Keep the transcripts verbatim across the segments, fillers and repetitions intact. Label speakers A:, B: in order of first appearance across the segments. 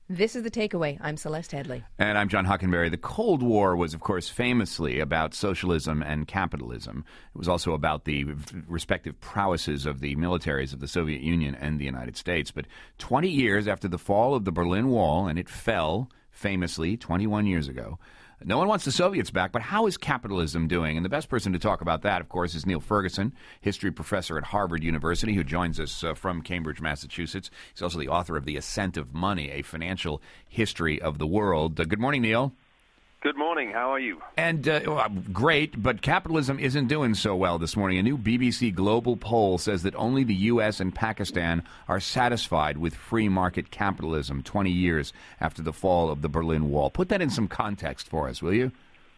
A: This is The Takeaway. I'm Celeste Headley.
B: And I'm John Hockenberry. The Cold War was, of course, famously about socialism and capitalism. It was also about the respective prowesses of the militaries of the Soviet Union and the United States. But twenty years after the fall of the Berlin Wall, and it fell famously twenty-one years ago, no one wants the Soviets back, but how is capitalism doing? And the best person to talk about that, of course, is Niall Ferguson, history professor at Harvard University, who joins us uh, from Cambridge, Massachusetts. He's also the author of The Ascent of Money, a financial history of the world. Uh, good morning, Niall.
C: Good morning. How are you?
B: And uh, well, great, but capitalism isn't doing so well this morning. A new B B C Global poll says that only the U S and Pakistan are satisfied with free market capitalism twenty years after the fall of the Berlin Wall. Put that in some context for us, will you?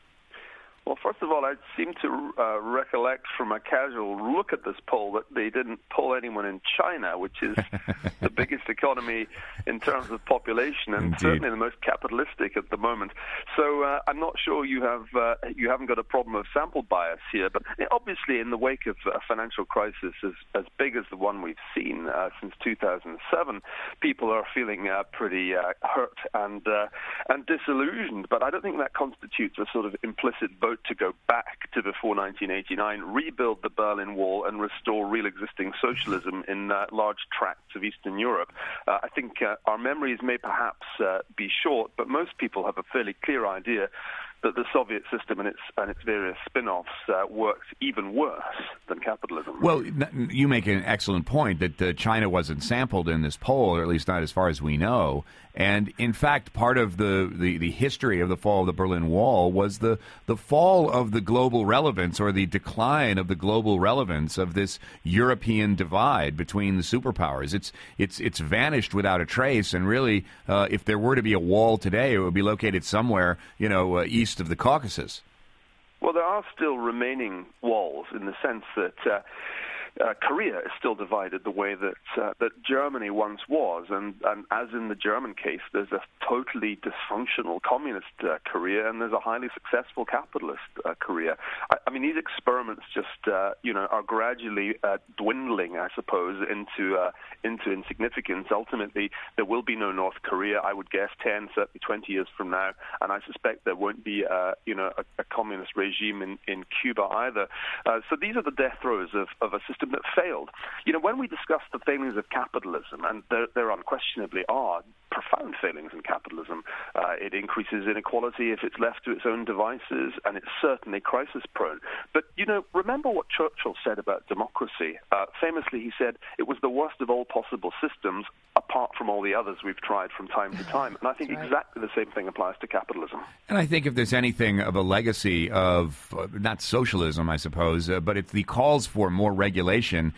C: Well, first of all, I seem to uh, recollect from a casual look at this poll that they didn't poll anyone in China, which is the biggest economy in terms of population and
B: Indeed.
C: certainly the most capitalistic at the moment. So uh, I'm not sure you have uh, you haven't got a problem of sample bias here. But obviously, in the wake of a financial crisis as, as big as the one we've seen uh, since two thousand seven, people are feeling uh, pretty uh, hurt and uh, and disillusioned. But I don't think that constitutes a sort of implicit vote to go back to before nineteen eighty-nine, rebuild the Berlin Wall and restore real existing socialism in uh, large tracts of Eastern Europe. Uh, I think uh, our memories may perhaps uh, be short, but most people have a fairly clear idea that the Soviet system and its and its various spin-offs uh, works even worse than capitalism.
B: Well, you make an excellent point that uh, China wasn't sampled in this poll, or at least not as far as we know. And in fact, part of the, the, the history of the fall of the Berlin Wall was the, the fall of the global relevance, or the decline of the global relevance of this European divide between the superpowers. It's it's it's vanished without a trace. And really, uh, if there were to be a wall today, it would be located somewhere, you know, uh, east of the Caucasus.
C: Well, there are still remaining walls in the sense that uh, uh, Korea is still divided the way that uh, that Germany once was, and, and as in the German case, there's a totally dysfunctional communist uh, Korea, and there's a highly successful capitalist uh, Korea. I, I mean, these experiments just uh, you know are gradually uh, dwindling, I suppose, into uh, into insignificance. Ultimately, there will be no North Korea. I would guess ten, certainly twenty years from now, and I suspect there won't be uh, you know a, a communist regime in, in Cuba either. Uh, so these are the death throes of, of a system that failed. You know, when we discuss the failings of capitalism, and there, there unquestionably are profound failings in capitalism, uh, it increases inequality if it's left to its own devices, and it's certainly crisis-prone. But, you know, remember what Churchill said about democracy. Uh, famously, he said, it was the worst of all possible systems, apart from all the others we've tried from time to time. And I think right. exactly the same thing applies to capitalism.
B: And I think if there's anything of a legacy of, uh, not socialism, I suppose, uh, but if the calls for more regulation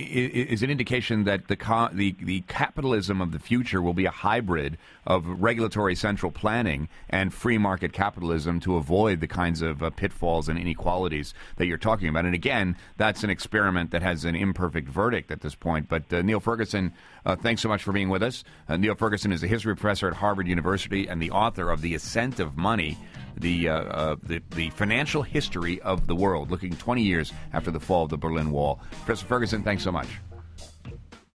B: is an indication that the, co- the the capitalism of the future will be a hybrid of regulatory central planning and free market capitalism to avoid the kinds of uh, pitfalls and inequalities that you're talking about. And again, that's an experiment that has an imperfect verdict at this point. But uh, Niall Ferguson, uh, thanks so much for being with us. Uh, Niall Ferguson is a history professor at Harvard University and the author of The Ascent of Money, the, uh, uh, the the financial history of the world, looking twenty years after the fall of the Berlin Wall. Professor Ferguson, thanks so much.